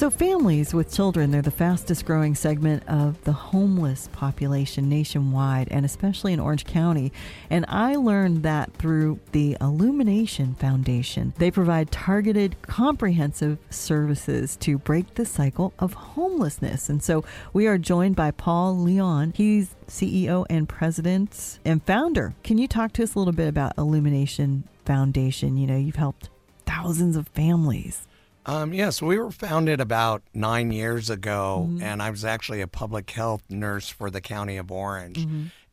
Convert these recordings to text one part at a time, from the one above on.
So families with children, they're the fastest growing segment of the homeless population nationwide, and especially in Orange County. And I learned that through the Illumination Foundation. They provide targeted, comprehensive services to break the cycle of homelessness. And so we are joined by Paul Leon. He's CEO and president and founder. Can you talk to us a little bit about Illumination Foundation? You know, you've helped thousands of families. Yes, we were founded about 9 years ago, and I was actually a public health nurse for the County of Orange,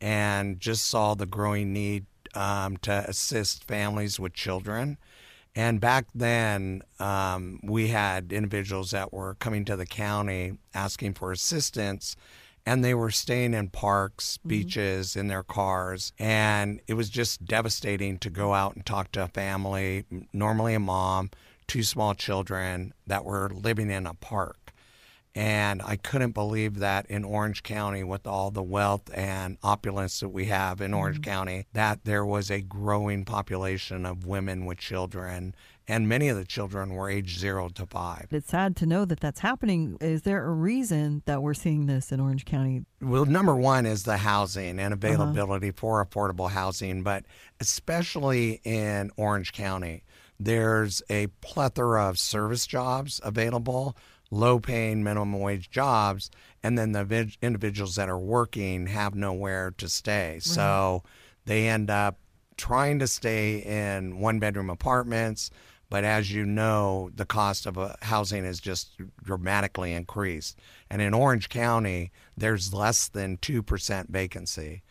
and just saw the growing need to assist families with children. And back then, we had individuals that were coming to the county asking for assistance, and they were staying in parks, beaches, in their cars. And it was just devastating to go out and talk to a family, normally a mom, 2 small children that were living in a park. And I couldn't believe that in Orange County, with all the wealth and opulence that we have in Orange County, that there was a growing population of women with children. And many of the children were aged 0 to 5. It's sad to know that that's happening. Is there a reason that we're seeing this in Orange County? Well, number one is the housing and availability for affordable housing, but especially in Orange County, there's a plethora of service jobs available, low-paying minimum wage jobs, and then the individuals that are working have nowhere to stay. Right. So they end up trying to stay in one-bedroom apartments, but as you know, the cost of housing has just dramatically increased. And in Orange County, there's less than 2% vacancy.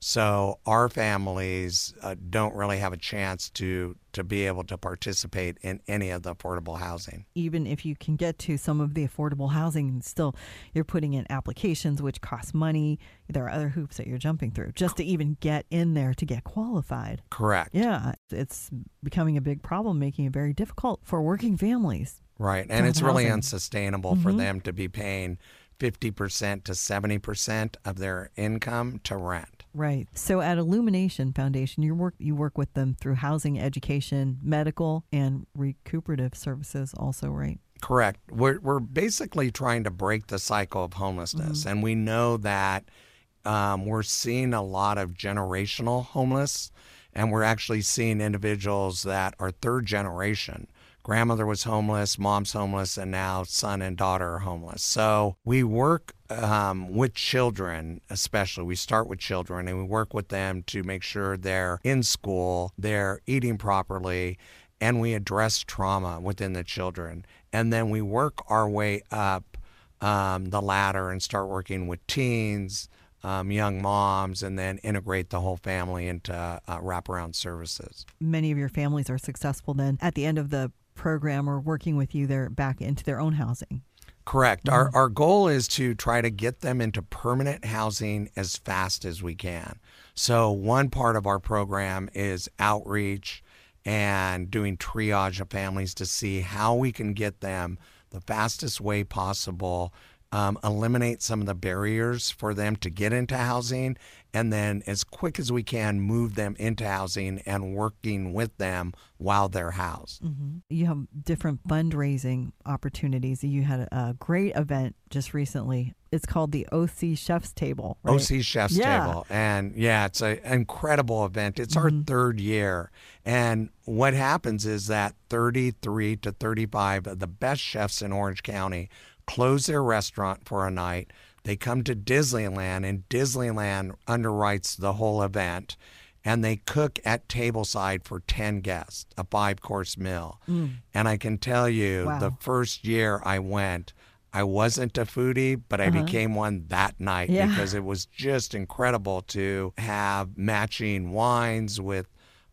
So our families don't really have a chance to be able to participate in any of the affordable housing. Even if you can get to some of the affordable housing, still you're putting in applications which cost money. There are other hoops that you're jumping through just to even get in there to get qualified. Correct. Yeah, it's becoming a big problem, making it very difficult for working families. Right, and it's really unsustainable for them to be paying 50% to 70% of their income to rent. Right. So at Illumination Foundation, you work with them through housing, education, medical, and recuperative services also, right? Correct. We're basically trying to break the cycle of homelessness, and we know that we're seeing a lot of generational homeless, and we're actually seeing individuals that are third generation. Grandmother was homeless, mom's homeless, and now son and daughter are homeless. So we work with children, especially. We start with children, and we work with them to make sure they're in school, they're eating properly, and we address trauma within the children. And then we work our way up the ladder and start working with teens, young moms, and then integrate the whole family into wraparound services. Many of your families are successful then at the end of the program or working with you, they're back into their own housing. Correct. Our goal is to try to get them into permanent housing as fast as we can. So one part of our program is outreach and doing triage of families to see how we can get them the fastest way possible, eliminate some of the barriers for them to get into housing, and then as quick as we can move them into housing and working with them while they're housed. You have different fundraising opportunities. You had a great event just recently. It's called the OC Chef's Table, right? OC Chef's Table. And it's an incredible event. It's our third year. And what happens is that 33 to 35 of the best chefs in Orange County close their restaurant for a night. They come to Disneyland, and Disneyland underwrites the whole event, and they cook at tableside for 10 guests, a 5-course meal. And I can tell you, the first year I went, I wasn't a foodie, but I became one that night because it was just incredible to have matching wines with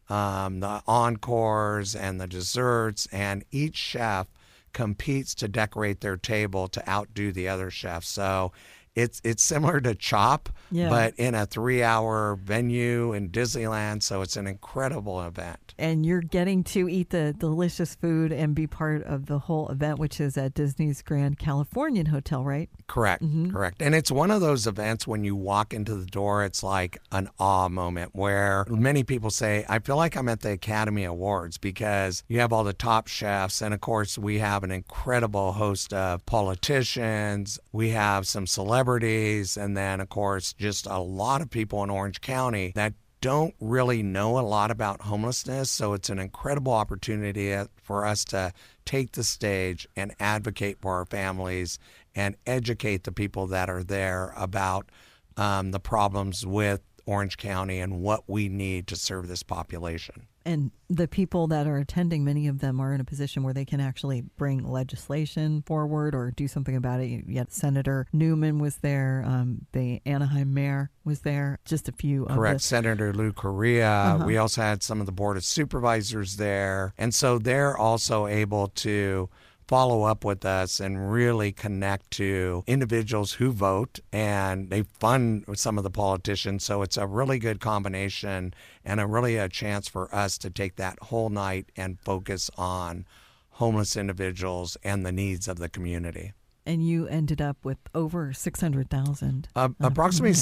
the encores and the desserts, and each chef competes to decorate their table to outdo the other chefs. So it's similar to CHOP, Yeah. but in a 3-hour venue in Disneyland. So it's an incredible event. And you're getting to eat the delicious food and be part of the whole event, which is at Disney's Grand Californian Hotel, right? Correct, correct. And it's one of those events when you walk into the door, it's like an awe moment where many people say, I feel like I'm at the Academy Awards, because you have all the top chefs. And of course, we have an incredible host of politicians. We have some celebrities. And then, of course, just a lot of people in Orange County that don't really know a lot about homelessness. So it's an incredible opportunity for us to take the stage and advocate for our families and educate the people that are there about the problems with Orange County and what we need to serve this population. And the people that are attending, many of them are in a position where they can actually bring legislation forward or do something about it. Yet Senator Newman was there. The Anaheim mayor was there. Just a few. Correct. Senator Lou Correa. We also had some of the Board of Supervisors there. And so they're also able to follow up with us and really connect to individuals who vote, and they fund some of the politicians. So it's a really good combination and a chance for us to take that whole night and focus on homeless individuals and the needs of the community. And you ended up with over 600,000. Approximately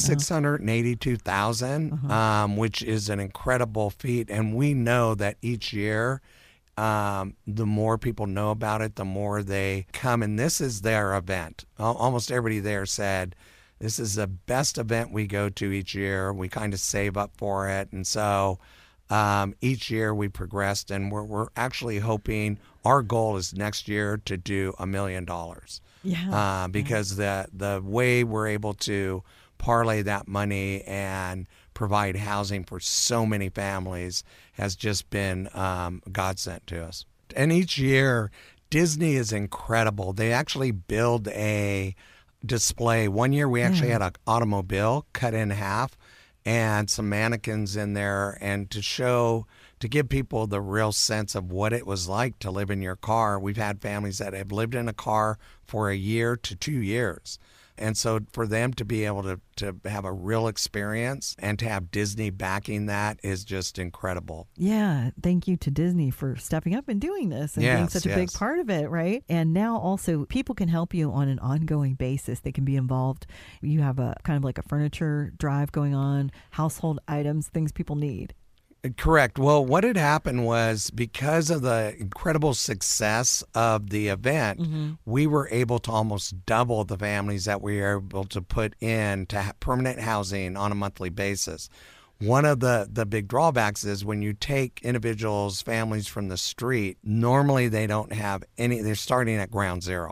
682,000, which is an incredible feat. And we know that each year, the more people know about it, the more they come. And this is their event. Almost everybody there said, this is the best event we go to each year. We kind of save up for it. And so each year we progressed, and we're actually hoping, our goal is next year to do $1 million. Yeah. Because the way we're able to parlay that money and provide housing for so many families has just been godsend to us. And each year, Disney is incredible. They actually build a display. One year we actually had an automobile cut in half and some mannequins in there, and to give people the real sense of what it was like to live in your car. We've had families that have lived in a car for a year to 2 years. And so for them to be able to have a real experience and to have Disney backing that is just incredible. Yeah. Thank you to Disney for stepping up and doing this and being such a big part of it, right? And now also people can help you on an ongoing basis. They can be involved. You have a kind of like a furniture drive going on, household items, things people need. Correct. Well, what had happened was, because of the incredible success of the event, we were able to almost double the families that we were able to put in to permanent housing on a monthly basis. One of the big drawbacks is when you take individuals, families from the street, normally they don't have any, they're starting at ground zero.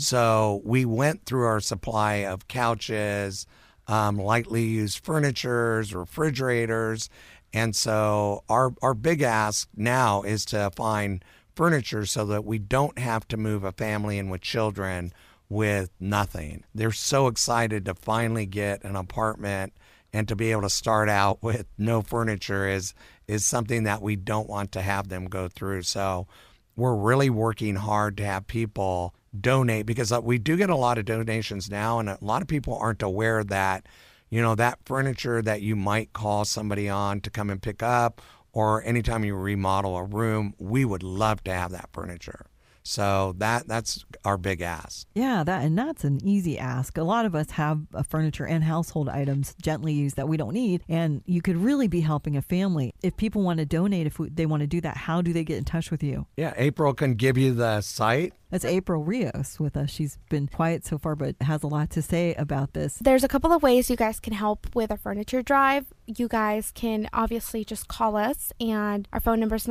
So we went through our supply of couches, lightly used furnitures, refrigerators. And so our big ask now is to find furniture so that we don't have to move a family in with children with nothing. They're so excited to finally get an apartment, and to be able to start out with no furniture is something that we don't want to have them go through. So we're really working hard to have people donate, because we do get a lot of donations now, and a lot of people aren't aware that, you know, that furniture that you might call somebody on to come and pick up, or anytime you remodel a room, we would love to have that furniture. So that's our big ask. Yeah, that's an easy ask. A lot of us have furniture and household items gently used that we don't need, and you could really be helping a family. If people want to donate, if they want to do that, how do they get in touch with you? Yeah, April can give you the site. That's April Rios with us. She's been quiet so far, but has a lot to say about this. There's a couple of ways you guys can help with a furniture drive. You guys can obviously just call us, and our phone number is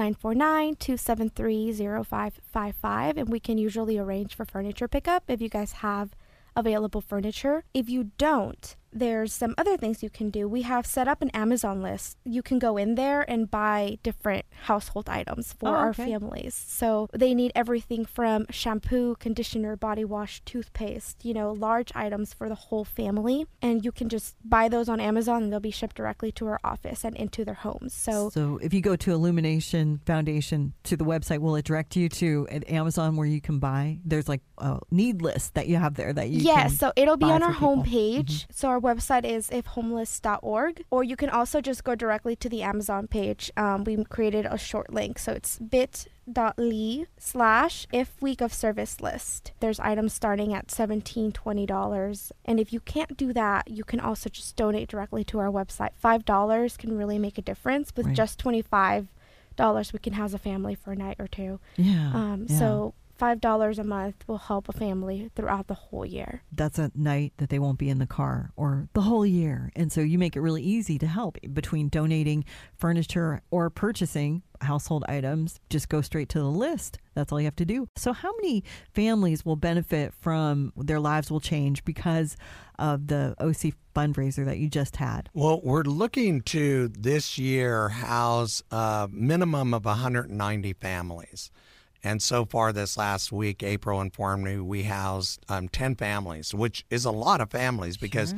949-273-0555, and we can usually arrange for furniture pickup if you guys have available furniture. If you don't, there's some other things you can do. We have set up an Amazon list. You can go in there and buy different household items for our families. So they need everything from shampoo, conditioner, body wash, toothpaste, large items for the whole family. And you can just buy those on Amazon and they'll be shipped directly to our office and into their homes. So if you go to Illumination Foundation to the website, will it direct you to an Amazon where you can buy? There's like a need list that you have there that you can so it'll be on our people. homepage. So our website is ifhomeless.org, or you can also just go directly to the Amazon page. We created a short link, so it's bit.ly/if week of service list. There's items starting at $17, $20, and if you can't do that, you can also just donate directly to our website. $5 can really make a difference. With just $25, we can house a family for a night or two. So $5 a month will help a family throughout the whole year. That's a night that they won't be in the car or the whole year. And so you make it really easy to help between donating furniture or purchasing household items. Just go straight to the list. That's all you have to do. So how many families will benefit from their lives will change because of the OC fundraiser that you just had? Well, we're looking to this year house a minimum of 190 families. And so far this last week, April informed me we housed 10 families, which is a lot of families because,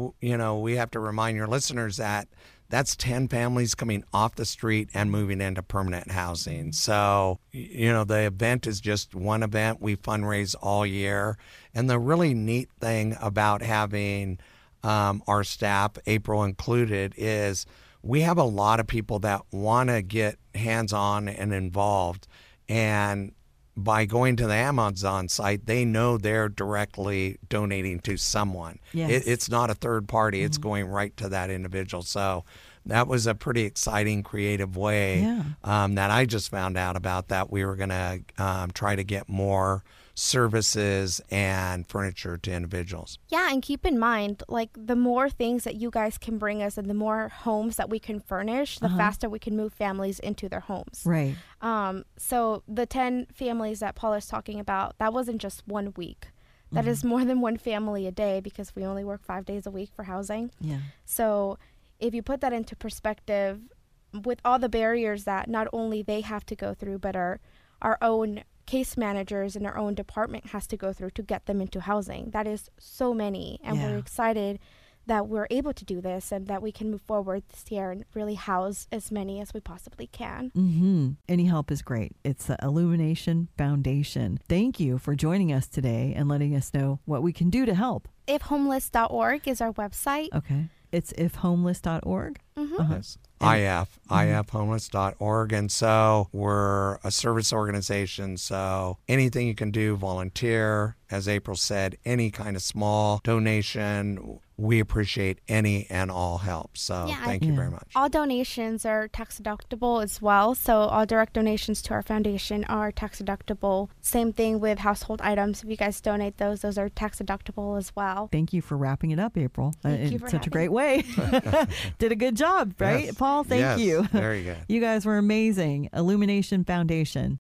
we have to remind your listeners that that's 10 families coming off the street and moving into permanent housing. So, the event is just one event. We fundraise all year. And the really neat thing about having our staff, April included, is we have a lot of people that want to get hands-on and involved. And by going to the Amazon site, they know they're directly donating to someone. Yes. It's not a third party. It's going right to that individual. So that was a pretty exciting, creative way that I just found out about that we were going to try to get more services and furniture to individuals. Yeah, and keep in mind, the more things that you guys can bring us and the more homes that we can furnish, the faster we can move families into their homes. Right. So the 10 families that Paul is talking about, that wasn't just 1 week. That is more than one family a day because we only work 5 days a week for housing. Yeah. So if you put that into perspective, with all the barriers that not only they have to go through, but our own case managers in our own department has to go through to get them into housing. That is so many. And we're excited that we're able to do this and that we can move forward this year and really house as many as we possibly can. Any help is great. It's the Illumination Foundation. Thank you for joining us today and letting us know what we can do to help. Ifhomeless.org is our website. Okay. It's ifhomeless.org? Yes. ifhomeless.org. And so we're a service organization. So anything you can do, volunteer, as April said, any kind of small donation, we appreciate any and all help. So thank you very much. All donations are tax deductible as well. So all direct donations to our foundation are tax deductible. Same thing with household items. If you guys donate those are tax deductible as well. Thank you for wrapping it up, April. Thank you in for such a great way. Did a good job, right, Yes. Paul? Thank you. Very good. You guys were amazing. Illumination Foundation.